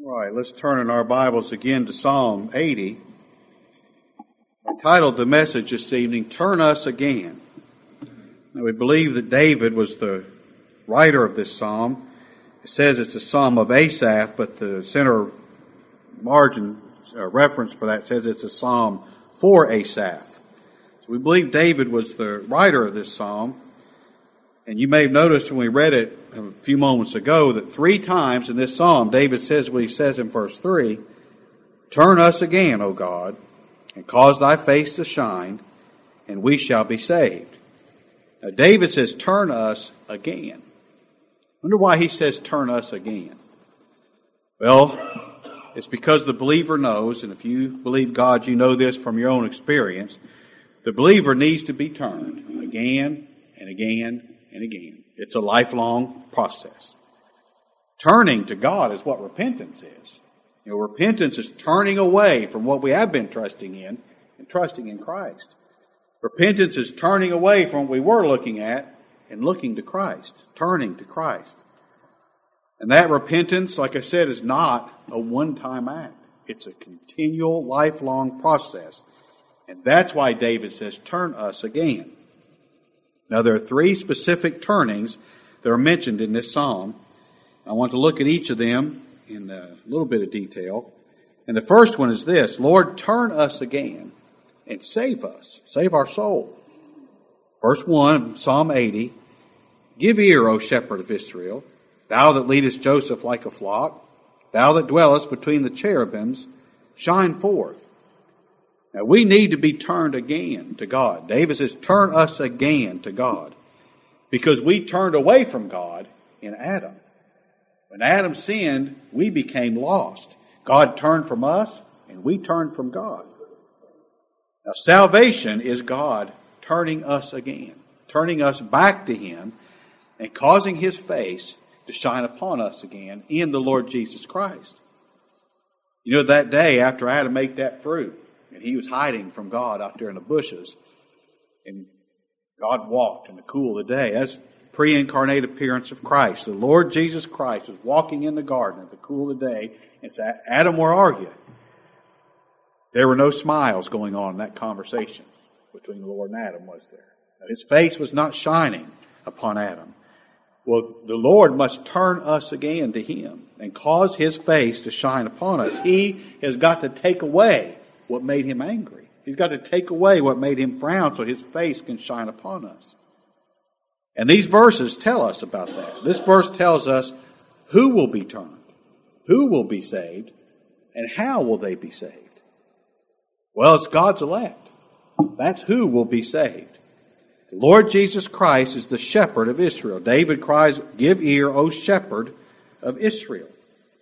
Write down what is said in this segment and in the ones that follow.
Right, let's turn in our Bibles again to Psalm 80. I titled the message this evening, Turn Us Again. Now, we believe that David was the writer of this psalm. It says it's a psalm of Asaph, but the center margin reference for that says it's a psalm for Asaph. So we believe David was the writer of this psalm. And you may have noticed when we read it a few moments ago that 3 times in this psalm, David says what he says in verse 3, Turn us again, O God, and cause thy face to shine, and we shall be saved. Now, David says, turn us again. I wonder why he says, turn us again. Well, it's because the believer knows, and if you believe God, you know this from your own experience, the believer needs to be turned again and again and again. It's a lifelong process. Turning to God is what repentance is. You know, repentance is turning away from what we have been trusting in and trusting in Christ. Repentance is turning away from what we were looking at and looking to Christ, turning to Christ. And that repentance, like I said, is not a one-time act. It's a continual, lifelong process. And that's why David says, turn us again. Now, there are 3 specific turnings that are mentioned in this psalm. I want to look at each of them in a little bit of detail. And the first one is this, Lord, turn us again and save us, save our soul. Verse 1 of Psalm 80, Give ear, O shepherd of Israel, thou that leadest Joseph like a flock, thou that dwellest between the cherubims, shine forth. Now, we need to be turned again to God. David says, turn us again to God. Because we turned away from God in Adam. When Adam sinned, we became lost. God turned from us, and we turned from God. Now, salvation is God turning us again, turning us back to Him, and causing His face to shine upon us again in the Lord Jesus Christ. You know, that day after Adam ate that fruit, and he was hiding from God out there in the bushes, and God walked in the cool of the day. That's pre-incarnate appearance of Christ. The Lord Jesus Christ was walking in the garden at the cool of the day and said, Adam, where are you? There were no smiles going on in that conversation between the Lord and Adam, was there? Now, his face was not shining upon Adam. Well, the Lord must turn us again to Him and cause His face to shine upon us. He has got to take away what made Him angry. He's got to take away what made Him frown so His face can shine upon us. And these verses tell us about that. This verse tells us who will be turned, who will be saved, and how will they be saved. Well, it's God's elect. That's who will be saved. The Lord Jesus Christ is the shepherd of Israel. David cries, Give ear, O shepherd of Israel.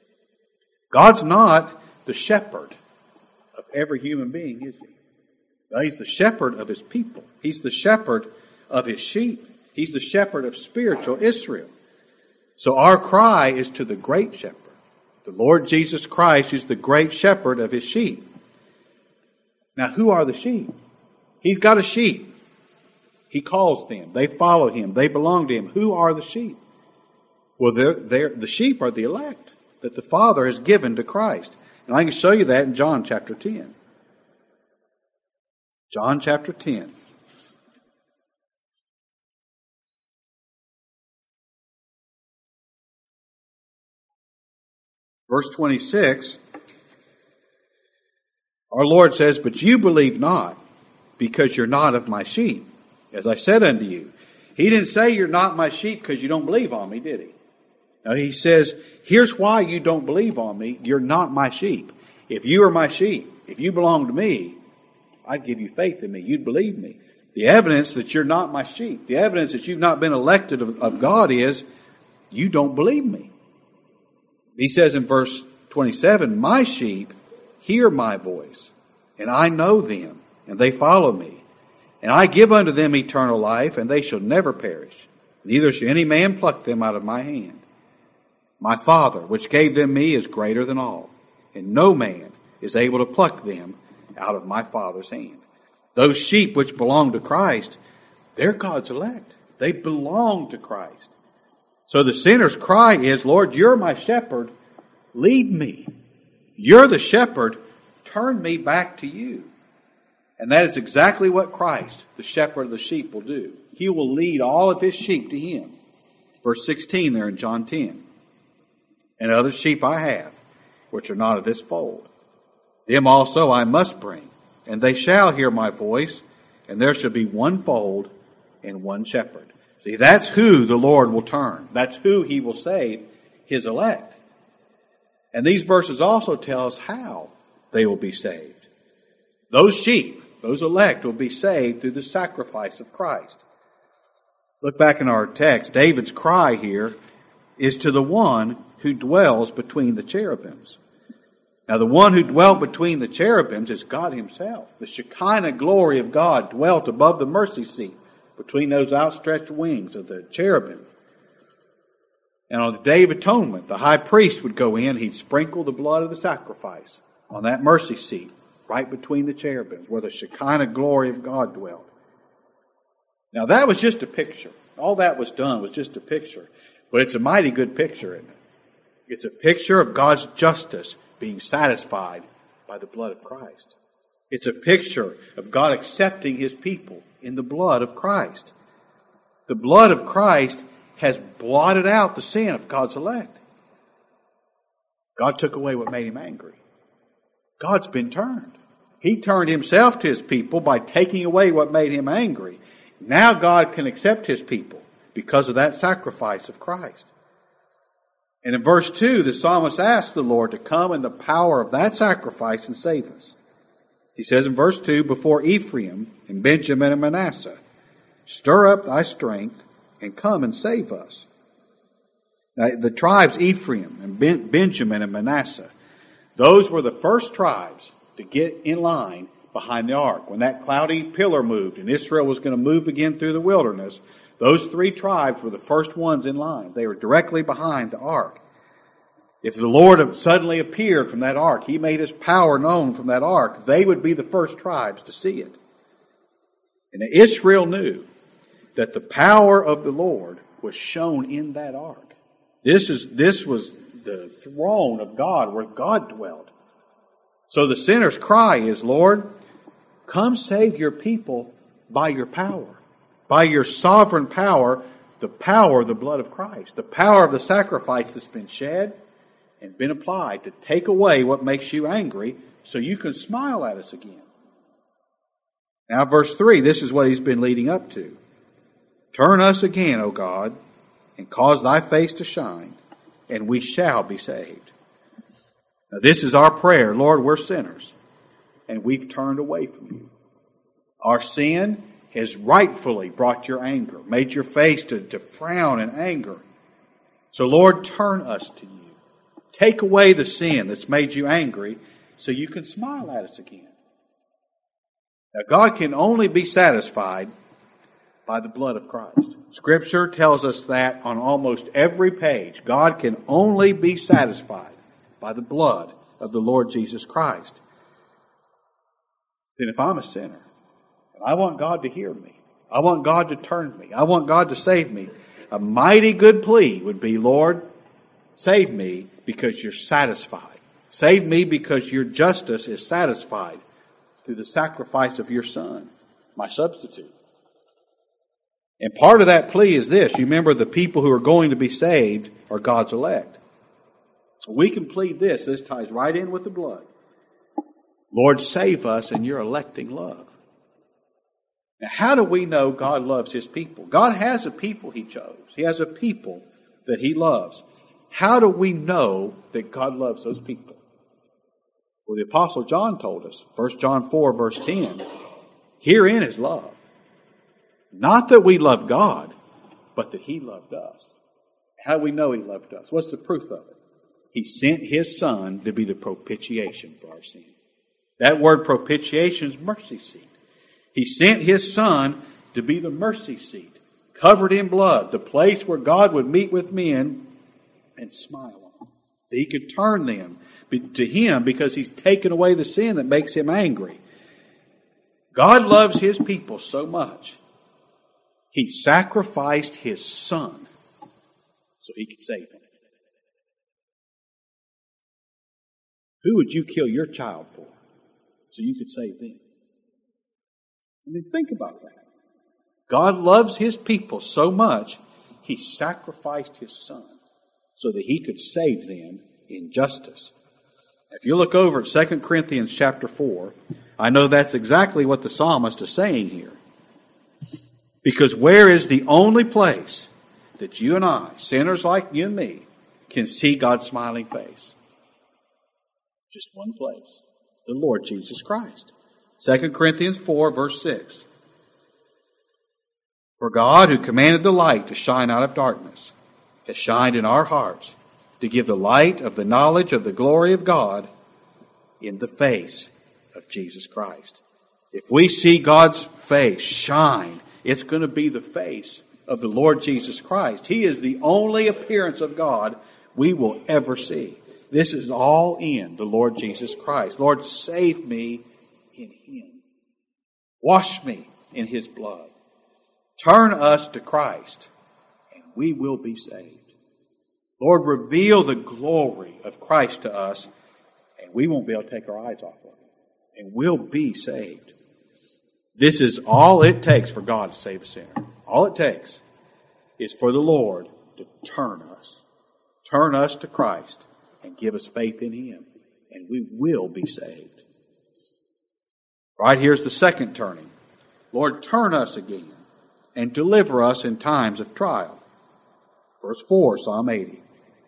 God's not the shepherd of every human being, is He? No, He's the shepherd of His people. He's the shepherd of His sheep. He's the shepherd of spiritual Israel. So our cry is to the great shepherd. The Lord Jesus Christ is the great shepherd of His sheep. Now, who are the sheep? He's got a sheep. He calls them. They follow Him. They belong to Him. Who are the sheep? Well, the sheep are the elect that the Father has given to Christ. And I can show you that in John chapter 10. John chapter 10. Verse 26, our Lord says, But you believe not, because you're not of my sheep, as I said unto you. He didn't say you're not my sheep because you don't believe on me, did He? No, He says, here's why you don't believe on me. You're not my sheep. If you are my sheep, if you belong to me, I'd give you faith in me. You'd believe me. The evidence that you're not my sheep, the evidence that you've not been elected of God is you don't believe me. He says in verse 27, My sheep hear my voice, and I know them, and they follow me. And I give unto them eternal life, and they shall never perish. Neither shall any man pluck them out of my hand. My Father, which gave them me, is greater than all, and no man is able to pluck them out of my Father's hand. Those sheep which belong to Christ, they're God's elect. They belong to Christ. So the sinner's cry is, Lord, you're my shepherd. Lead me. You're the shepherd. Turn me back to you. And that is exactly what Christ, the shepherd of the sheep, will do. He will lead all of his sheep to him. Verse 16 there in John 10. And other sheep I have, which are not of this fold. Them also I must bring, and they shall hear my voice, and there shall be one fold and one shepherd. See, that's who the Lord will turn. That's who he will save, his elect. And these verses also tell us how they will be saved. Those sheep, those elect, will be saved through the sacrifice of Christ. Look back in our text. David's cry here is to the one who dwells between the cherubims. Now, the one who dwelt between the cherubims is God himself. The Shekinah glory of God dwelt above the mercy seat between those outstretched wings of the cherubim. And on the Day of Atonement, the high priest would go in, he'd sprinkle the blood of the sacrifice on that mercy seat right between the cherubims where the Shekinah glory of God dwelt. Now, that was just a picture. All that was done was just a picture. But it's a mighty good picture, isn't it? It's a picture of God's justice being satisfied by the blood of Christ. It's a picture of God accepting his people in the blood of Christ. The blood of Christ has blotted out the sin of God's elect. God took away what made him angry. God's been turned. He turned himself to his people by taking away what made him angry. Now God can accept his people because of that sacrifice of Christ. And in verse 2, the psalmist asks the Lord to come in the power of that sacrifice and save us. He says in verse 2, before Ephraim and Benjamin and Manasseh, stir up thy strength and come and save us. Now, the tribes Ephraim and Benjamin and Manasseh, those were the first tribes to get in line behind the ark. When that cloudy pillar moved and Israel was going to move again through the wilderness, those three tribes were the first ones in line. They were directly behind the ark. If the Lord suddenly appeared from that ark, he made his power known from that ark, they would be the first tribes to see it. And Israel knew that the power of the Lord was shown in that ark. This was the throne of God where God dwelt. So the sinner's cry is, Lord, come save your people by your power. By your sovereign power, the power of the blood of Christ, the power of the sacrifice that's been shed and been applied to take away what makes you angry so you can smile at us again. Now, verse 3, this is what he's been leading up to. Turn us again, O God, and cause thy face to shine, and we shall be saved. Now, this is our prayer. Lord, we're sinners, and we've turned away from you. Our sin has rightfully brought your anger, made your face to frown in anger. So, Lord, turn us to you. Take away the sin that's made you angry so you can smile at us again. Now, God can only be satisfied by the blood of Christ. Scripture tells us that on almost every page. God can only be satisfied by the blood of the Lord Jesus Christ. Then if I'm a sinner, and I want God to hear me, I want God to turn me, I want God to save me, a mighty good plea would be, Lord, save me because you're satisfied. Save me because your justice is satisfied through the sacrifice of your Son, my substitute. And part of that plea is this. You remember, the people who are going to be saved are God's elect. We can plead this. This ties right in with the blood. Lord, save us in your electing love. Now, how do we know God loves his people? God has a people he chose. He has a people that he loves. How do we know that God loves those people? Well, the Apostle John told us, 1 John 4, verse 10, herein is love. Not that we love God, but that he loved us. How do we know he loved us? What's the proof of it? He sent his Son to be the propitiation for our sin. That word propitiation is mercy seat. He sent his Son to be the mercy seat, covered in blood, the place where God would meet with men and smile on them. That he could turn them to him because he's taken away the sin that makes him angry. God loves his people so much, he sacrificed his Son so he could save them. Who would you kill your child for so you could save them? I mean, think about that. God loves His people so much, He sacrificed His Son so that He could save them in justice. If you look over at 2 Corinthians chapter 4, I know that's exactly what the psalmist is saying here. Because where is the only place that you and I, sinners like you and me, can see God's smiling face? Just one place. The Lord Jesus Christ. 2 Corinthians 4 verse 6. For God, who commanded the light to shine out of darkness, has shined in our hearts to give the light of the knowledge of the glory of God in the face of Jesus Christ. If we see God's face shine, it's going to be the face of the Lord Jesus Christ. He is the only appearance of God we will ever see. This is all in the Lord Jesus Christ. Lord, save me in Him. Wash me in His blood. Turn us to Christ, and we will be saved. Lord, reveal the glory of Christ to us, and we won't be able to take our eyes off of it, and we'll be saved. This is all it takes for God to save a sinner. All it takes is for the Lord to turn us to Christ, and give us faith in Him, and we will be saved. Right here's the second turning. Lord, turn us again and deliver us in times of trial. Verse 4, Psalm 80.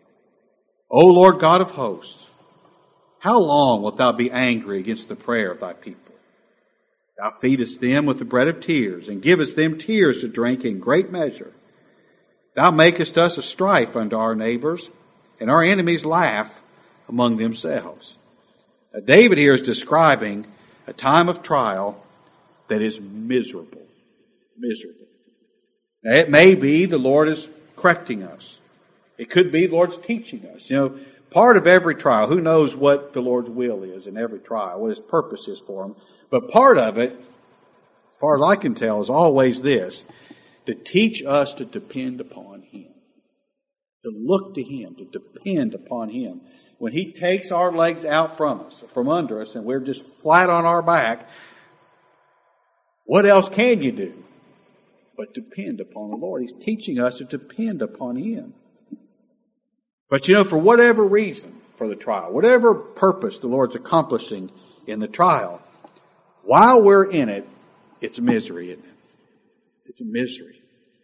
O Lord God of hosts, how long wilt Thou be angry against the prayer of Thy people? Thou feedest them with the bread of tears, and givest them tears to drink in great measure. Thou makest us a strife unto our neighbors, and our enemies laugh among themselves. Now, David here is describing a time of trial that is miserable. Miserable. Now, it may be the Lord is correcting us. It could be the Lord's teaching us. You know, part of every trial, who knows what the Lord's will is in every trial, what His purpose is for them. But part of it, as far as I can tell, is always this: to teach us to depend upon Him. To look to Him, to depend upon Him. When He takes our legs out from us, from under us, and we're just flat on our back, what else can you do but depend upon the Lord? He's teaching us to depend upon Him. But you know, for whatever reason, for the trial, whatever purpose the Lord's accomplishing in the trial, while we're in it, it's a misery, isn't it? It's a misery.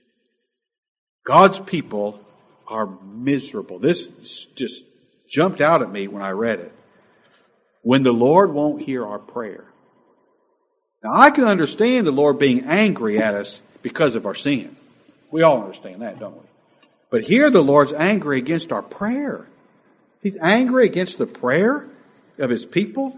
God's people are miserable. This just jumped out at me when I read it. When the Lord won't hear our prayer. Now, I can understand the Lord being angry at us because of our sin. We all understand that, don't we? But here the Lord's angry against our prayer. He's angry against the prayer of His people.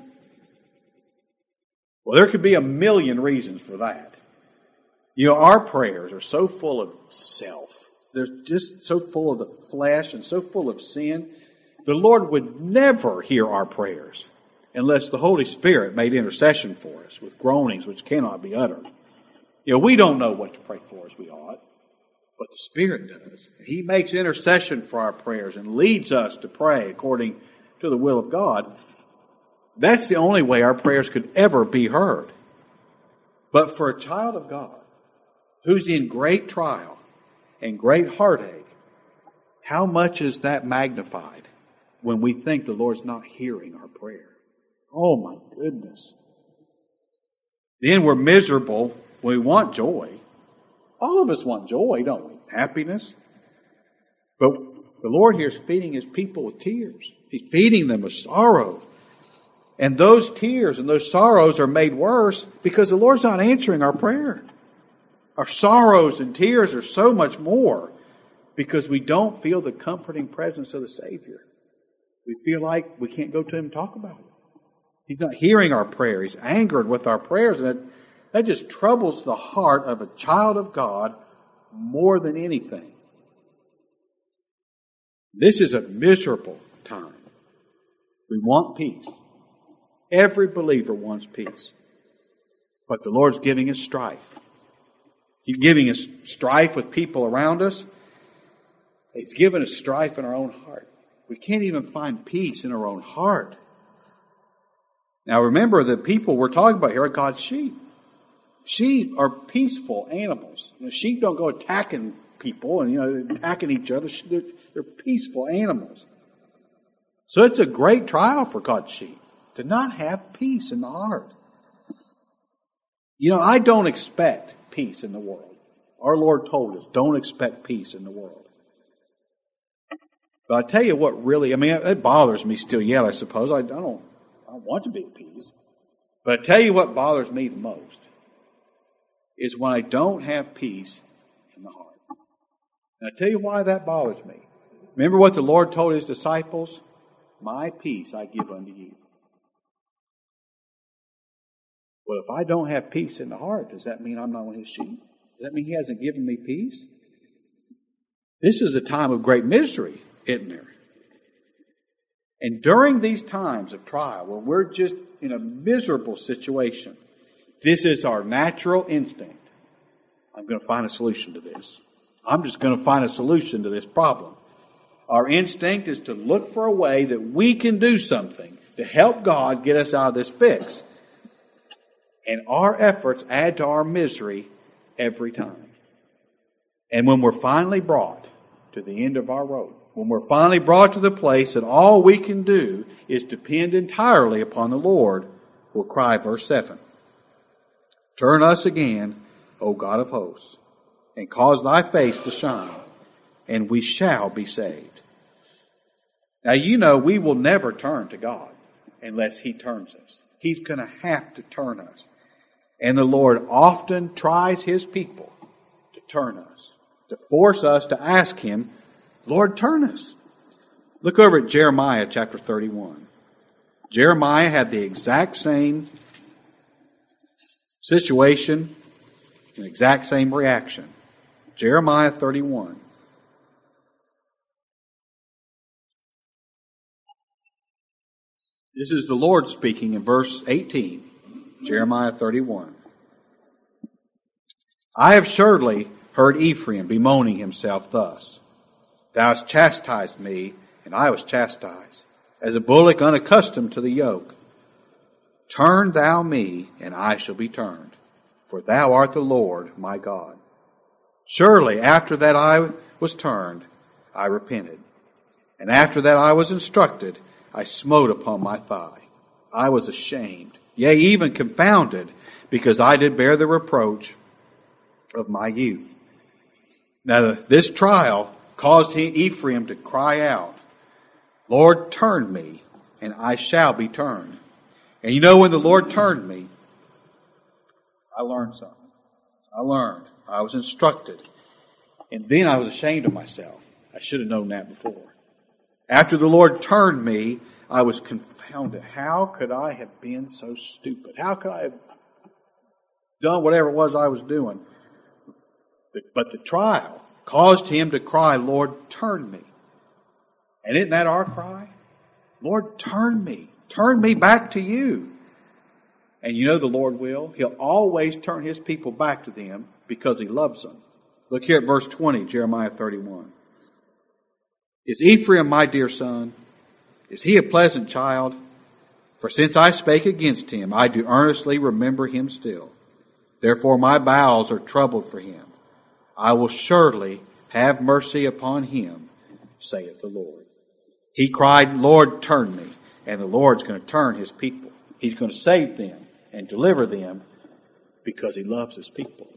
Well, there could be a million reasons for that. You know, our prayers are so full of self. They're just so full of the flesh and so full of sin. The Lord would never hear our prayers unless the Holy Spirit made intercession for us with groanings which cannot be uttered. You know, we don't know what to pray for as we ought, but the Spirit does. He makes intercession for our prayers and leads us to pray according to the will of God. That's the only way our prayers could ever be heard. But for a child of God who's in great trial and great heartache, how much is that magnified when we think the Lord's not hearing our prayer? Oh my goodness. Then we're miserable when we want joy. All of us want joy, don't we? Happiness. But the Lord here is feeding His people with tears. He's feeding them with sorrow. And those tears and those sorrows are made worse because the Lord's not answering our prayer. Our sorrows and tears are so much more because we don't feel the comforting presence of the Savior. We feel like we can't go to Him and talk about it. He's not hearing our prayer. He's angered with our prayers, and that just troubles the heart of a child of God more than anything. This is a miserable time. We want peace. Every believer wants peace. But the Lord's giving us strife. He's giving us strife with people around us. He's given us strife in our own heart. We can't even find peace in our own heart. Now remember, the people we're talking about here are God's sheep. Sheep are peaceful animals. Sheep don't go attacking people and attacking each other. They're peaceful animals. So it's a great trial for God's sheep to not have peace in the heart. I don't expect peace in the world. Our Lord told us, don't expect peace in the world. But I tell you what really, it bothers me still yet, I suppose. I don't want to be at peace. But I tell you what bothers me the most is when I don't have peace in the heart. And I tell you why that bothers me. Remember what the Lord told His disciples? My peace I give unto you. Well, if I don't have peace in the heart, does that mean I'm not one of His sheep? Does that mean He hasn't given me peace? This is a time of great misery, isn't there? And during these times of trial, when we're just in a miserable situation, this is our natural instinct. I'm going to find a solution to this. I'm just going to find a solution to this problem. Our instinct is to look for a way that we can do something to help God get us out of this fix. And our efforts add to our misery every time. And when we're finally brought to the end of our road, when we're finally brought to the place that all we can do is depend entirely upon the Lord, we'll cry, verse 7, turn us again, O God of hosts, and cause thy face to shine, and we shall be saved. Now we will never turn to God unless He turns us. He's going to have to turn us. And the Lord often tries His people to turn us, to force us to ask Him, Lord, turn us. Look over at Jeremiah chapter 31. Jeremiah had the exact same situation, an exact same reaction. Jeremiah 31. This is the Lord speaking in verse 18, Jeremiah 31. I have surely heard Ephraim bemoaning himself thus. Thou hast chastised me, and I was chastised, as a bullock unaccustomed to the yoke. Turn thou me, and I shall be turned, for thou art the Lord my God. Surely after that I was turned, I repented. And after that I was instructed, I smote upon my thigh. I was ashamed, yea, even confounded, because I did bear the reproach of my youth. Now this trial caused Ephraim to cry out, Lord, turn me, and I shall be turned. And when the Lord turned me, I learned something. I was instructed. And then I was ashamed of myself. I should have known that before. After the Lord turned me, I was confounded. How could I have been so stupid? How could I have done whatever it was I was doing? But the trial caused him to cry, Lord, turn me. And isn't that our cry? Lord, turn me. Turn me back to you. And the Lord will. He'll always turn His people back to them because He loves them. Look here at verse 20, Jeremiah 31. Is Ephraim my dear son? Is he a pleasant child? For since I spake against him, I do earnestly remember him still. Therefore my bowels are troubled for him. I will surely have mercy upon him, saith the Lord. He cried, Lord, turn me. And the Lord's going to turn His people. He's going to save them and deliver them because He loves His people.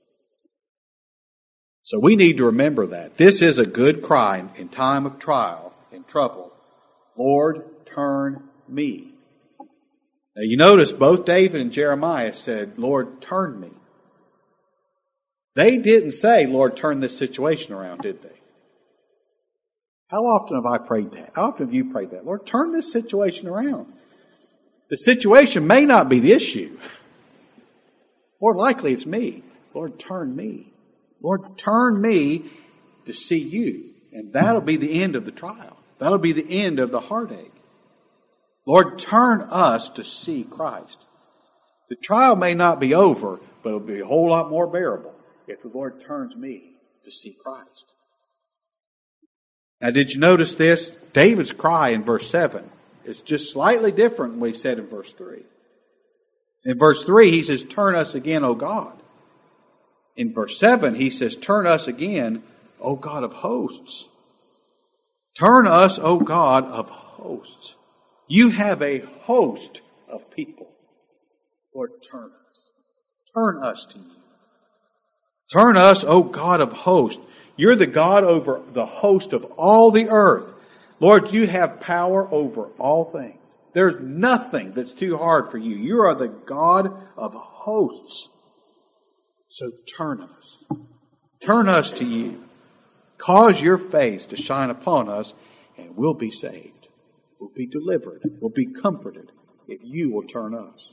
So we need to remember that. This is a good cry in time of trial, in trouble. Lord, turn me. Now you notice both David and Jeremiah said, Lord, turn me. They didn't say, Lord, turn this situation around, did they? How often have I prayed that? How often have you prayed that? Lord, turn this situation around. The situation may not be the issue. More likely it's me. Lord, turn me. Lord, turn me to see you. And that'll be the end of the trial. That'll be the end of the heartache. Lord, turn us to see Christ. The trial may not be over, but it'll be a whole lot more bearable if the Lord turns me to see Christ. Now, did you notice this? David's cry in verse 7 is just slightly different than what he said in verse 3. In verse 3, he says, turn us again, O God. In verse 7, he says, turn us again, O God of hosts. Turn us, O God of hosts. You have a host of people. Lord, turn us. Turn us to you. Turn us, O God of hosts. You're the God over the host of all the earth. Lord, you have power over all things. There's nothing that's too hard for you. You are the God of hosts. So turn us. Turn us to you. Cause your face to shine upon us, and we'll be saved. We'll be delivered. We'll be comforted if you will turn us.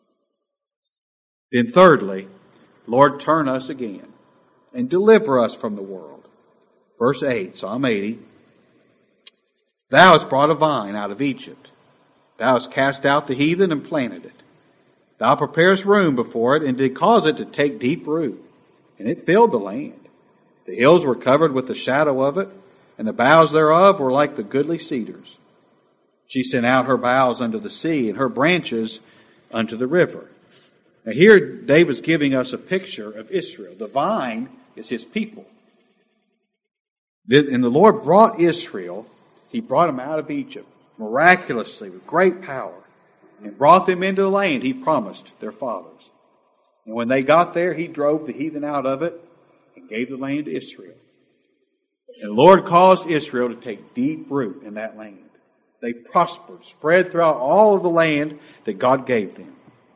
Then thirdly, Lord, turn us again and deliver us from the world. Verse 8, Psalm 80. Thou hast brought a vine out of Egypt. Thou hast cast out the heathen and planted it. Thou preparest room before it, and did cause it to take deep root. And it filled the land. The hills were covered with the shadow of it, and the boughs thereof were like the goodly cedars. She sent out her boughs unto the sea, and her branches unto the river. Now here David's giving us a picture of Israel. The vine is his people. And the Lord brought Israel, he brought them out of Egypt miraculously with great power, and brought them into the land he promised their fathers. And when they got there, he drove the heathen out of it and gave the land to Israel. And the Lord caused Israel to take deep root in that land. They prospered, spread throughout all of the land that God gave them.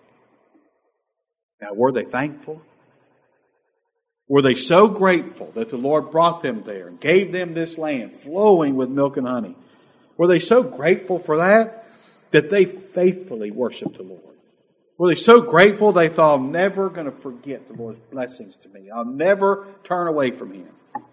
Now, were they thankful? Were they so grateful that the Lord brought them there and gave them this land flowing with milk and honey? Were they so grateful for that they faithfully worshiped the Lord? Were they so grateful they thought, I'm never going to forget the Lord's blessings to me. I'll never turn away from Him.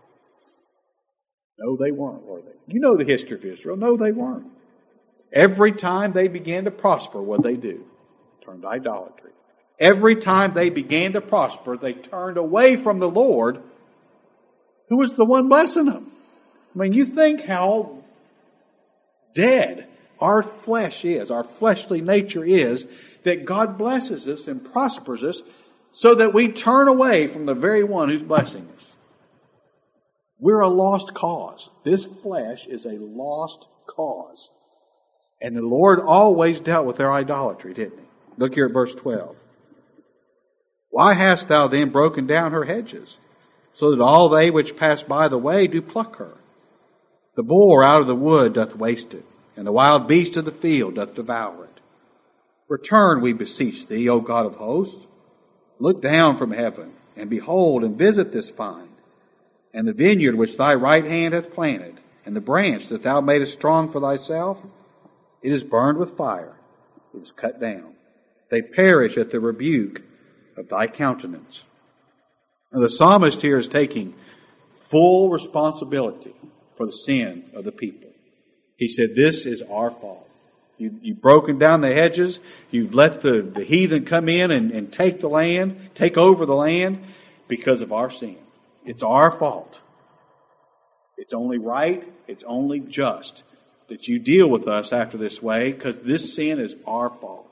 No, they weren't, were they? You know the history of Israel. No, they weren't. Every time they began to prosper, what they do? Turned to idolatry. Every time they began to prosper, they turned away from the Lord, who was the one blessing them. I mean, you think how dead our flesh is, our fleshly nature is, that God blesses us and prospers us so that we turn away from the very one who's blessing us. We're a lost cause. This flesh is a lost cause. And the Lord always dealt with their idolatry, didn't He? Look here at verse 12. Why hast thou then broken down her hedges, so that all they which pass by the way do pluck her? The boar out of the wood doth waste it, and the wild beast of the field doth devour it. Return, we beseech thee, O God of hosts. Look down from heaven, and behold, and visit this vine, and the vineyard which thy right hand hath planted, and the branch that thou madest strong for thyself. It is burned with fire, it is cut down. They perish at the rebuke of thy countenance. Now, the psalmist here is taking full responsibility for the sin of the people. He said, this is our fault. You've broken down the hedges. You've let the heathen come in and take the land, take over the land because of our sin. It's our fault. It's only right, it's only just that you deal with us after this way, because this sin is our fault.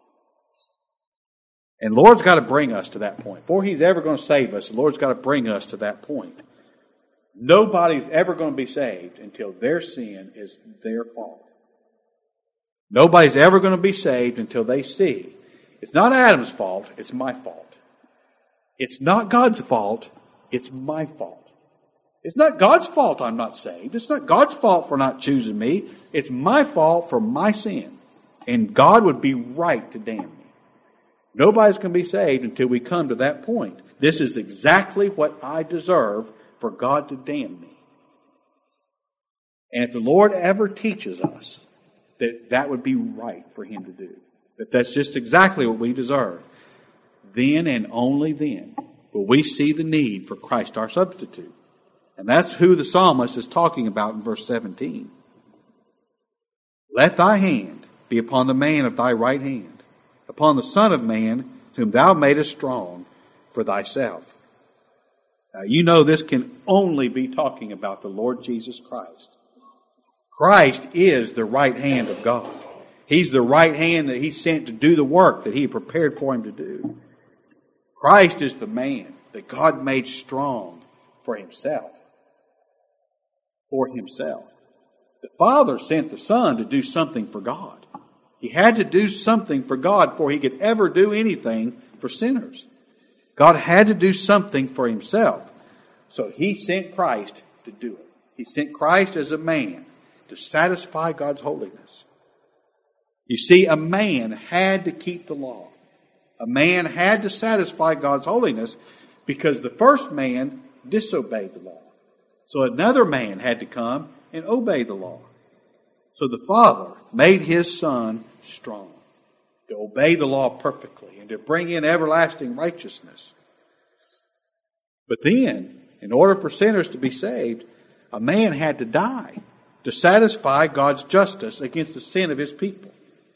And the Lord's got to bring us to that point. Before He's ever going to save us, the Lord's got to bring us to that point. Nobody's ever going to be saved until their sin is their fault. Nobody's ever going to be saved until they see it's not Adam's fault, it's my fault. It's not God's fault, it's my fault. It's not God's fault I'm not saved. It's not God's fault for not choosing me. It's my fault for my sin. And God would be right to damn me. Nobody's going to be saved until we come to that point. This is exactly what I deserve for God to damn me. And if the Lord ever teaches us that would be right for Him to do, that that's just exactly what we deserve, then and only then will we see the need for Christ our substitute. And that's who the psalmist is talking about in verse 17. Let thy hand be upon the man of thy right hand, upon the Son of Man, whom thou madest strong for thyself. Now, you know this can only be talking about the Lord Jesus Christ. Christ is the right hand of God. He's the right hand that He sent to do the work that He prepared for Him to do. Christ is the man that God made strong for Himself. For Himself. The Father sent the Son to do something for God. He had to do something for God before He could ever do anything for sinners. God had to do something for Himself. So He sent Christ to do it. He sent Christ as a man to satisfy God's holiness. You see, a man had to keep the law. A man had to satisfy God's holiness because the first man disobeyed the law. So another man had to come and obey the law. So the Father made His Son strong to obey the law perfectly and to bring in everlasting righteousness. But then, in order for sinners to be saved, a man had to die to satisfy God's justice against the sin of His people.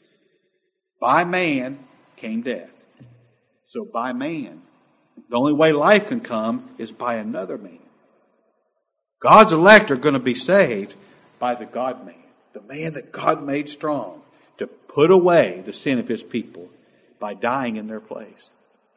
By man came death. So by man, the only way life can come is by another man. God's elect are going to be saved by the God-man, the man that God made strong to put away the sin of His people by dying in their place.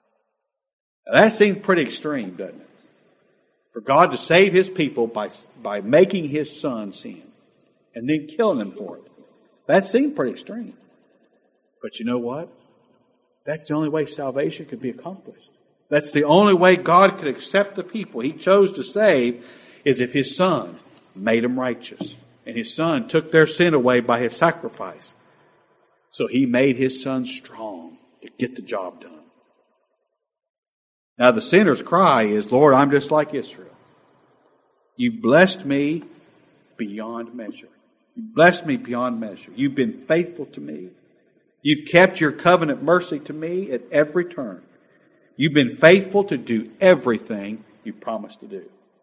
Now that seems pretty extreme, doesn't it? For God to save His people by making His Son sin and then killing Him for it. That seemed pretty extreme. But you know what? That's the only way salvation could be accomplished. That's the only way God could accept the people He chose to save is if His Son made them righteous. And His Son took their sin away by His sacrifice. So He made His Son strong to get the job done. Now the sinner's cry is, Lord, I'm just like Israel. You blessed me beyond measure. You blessed me beyond measure. You've been faithful to me. You've kept your covenant mercy to me at every turn. You've been faithful to do everything you promised to do.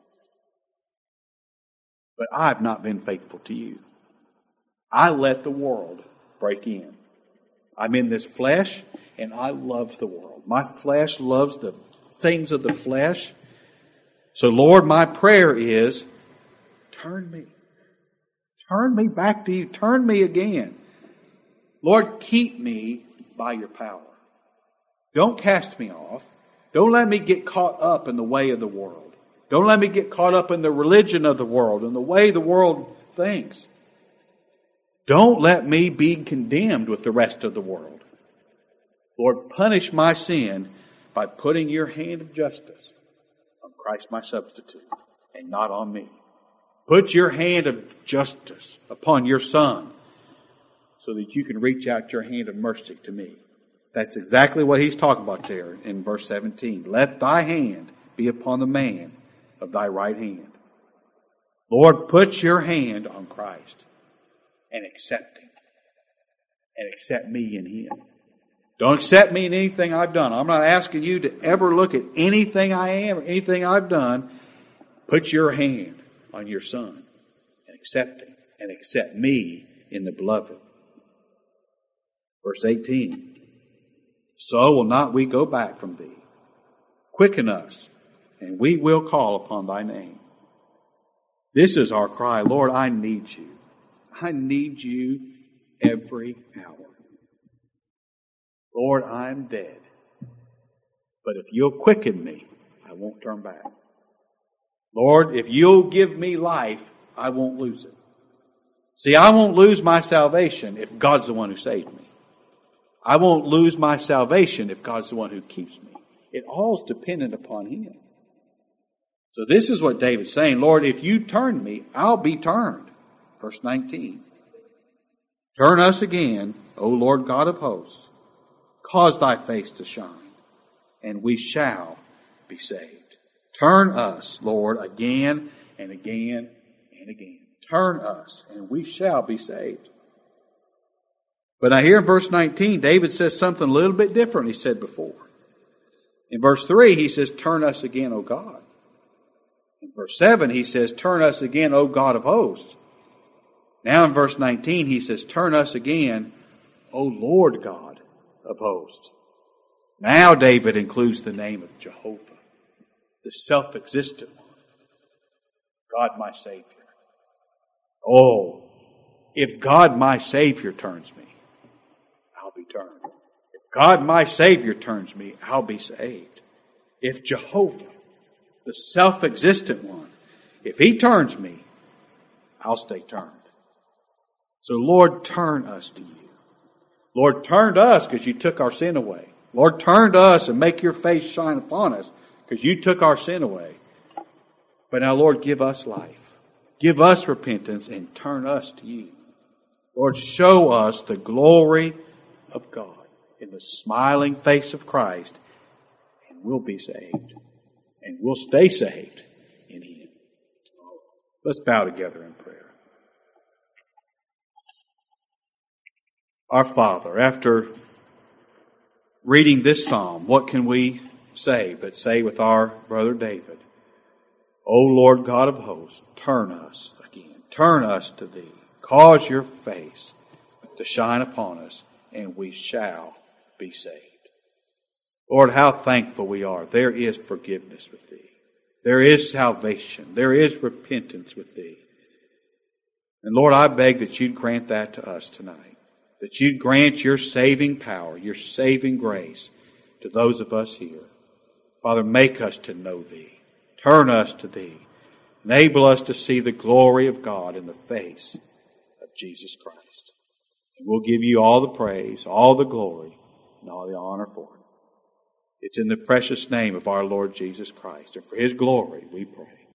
But I've not been faithful to you. I let the world break in. I'm in this flesh and I love the world. My flesh loves the things of the flesh. So Lord, my prayer is, turn me. Turn me back to you. Turn me again. Lord, keep me by your power. Don't cast me off. Don't let me get caught up in the way of the world. Don't let me get caught up in the religion of the world and the way the world thinks. Don't let me be condemned with the rest of the world. Lord, punish my sin by putting your hand of justice on Christ my substitute and not on me. Put your hand of justice upon your Son so that you can reach out your hand of mercy to me. That's exactly what he's talking about there in verse 17. Let thy hand be upon the man of thy right hand. Lord, put your hand on Christ and accept him. And accept me in him. Don't accept me in anything I've done. I'm not asking you to ever look at anything I am or anything I've done. Put your hand on your Son and accept him. And accept me in the beloved. Verse 18. So will not we go back from thee. Quicken us, and we will call upon thy name. This is our cry. Lord, I need you. I need you every hour. Lord, I'm dead. But if you'll quicken me, I won't turn back. Lord, if you'll give me life, I won't lose it. See, I won't lose my salvation if God's the one who saved me. I won't lose my salvation if God's the one who keeps me. It all's dependent upon him. So this is what David's saying. Lord, if you turn me, I'll be turned. Verse 19. Turn us again, O Lord God of hosts. Cause thy face to shine, and we shall be saved. Turn us, Lord, again and again and again. Turn us, and we shall be saved. But now here in verse 19, David says something a little bit different he said before. In verse 3, he says, turn us again, O God. In verse 7, he says, turn us again, O God of hosts. Now in verse 19, he says, turn us again, O Lord God of hosts. Now David includes the name of Jehovah, the self-existent one. God my Savior. Oh, if God my Savior turns me, turn. If God, my Savior, turns me, I'll be saved. If Jehovah, the self-existent one, if He turns me, I'll stay turned. So Lord, turn us to You. Lord, turn to us because You took our sin away. Lord, turn to us and make Your face shine upon us because You took our sin away. But now, Lord, give us life. Give us repentance and turn us to You. Lord, show us the glory of God in the smiling face of Christ, and we'll be saved. And we'll stay saved in Him. Let's bow together in prayer. Our Father, after reading this psalm, what can we say but say with our brother David, O Lord God of hosts, turn us again. Turn us to Thee. Cause Your face to shine upon us, and we shall be saved. Lord, how thankful we are. There is forgiveness with Thee. There is salvation. There is repentance with Thee. And Lord, I beg that You'd grant that to us tonight. That You'd grant Your saving power, Your saving grace to those of us here. Father, make us to know Thee. Turn us to Thee. Enable us to see the glory of God in the face of Jesus Christ. And we'll give You all the praise, all the glory, and all the honor for it. It's in the precious name of our Lord Jesus Christ, and for His glory we pray.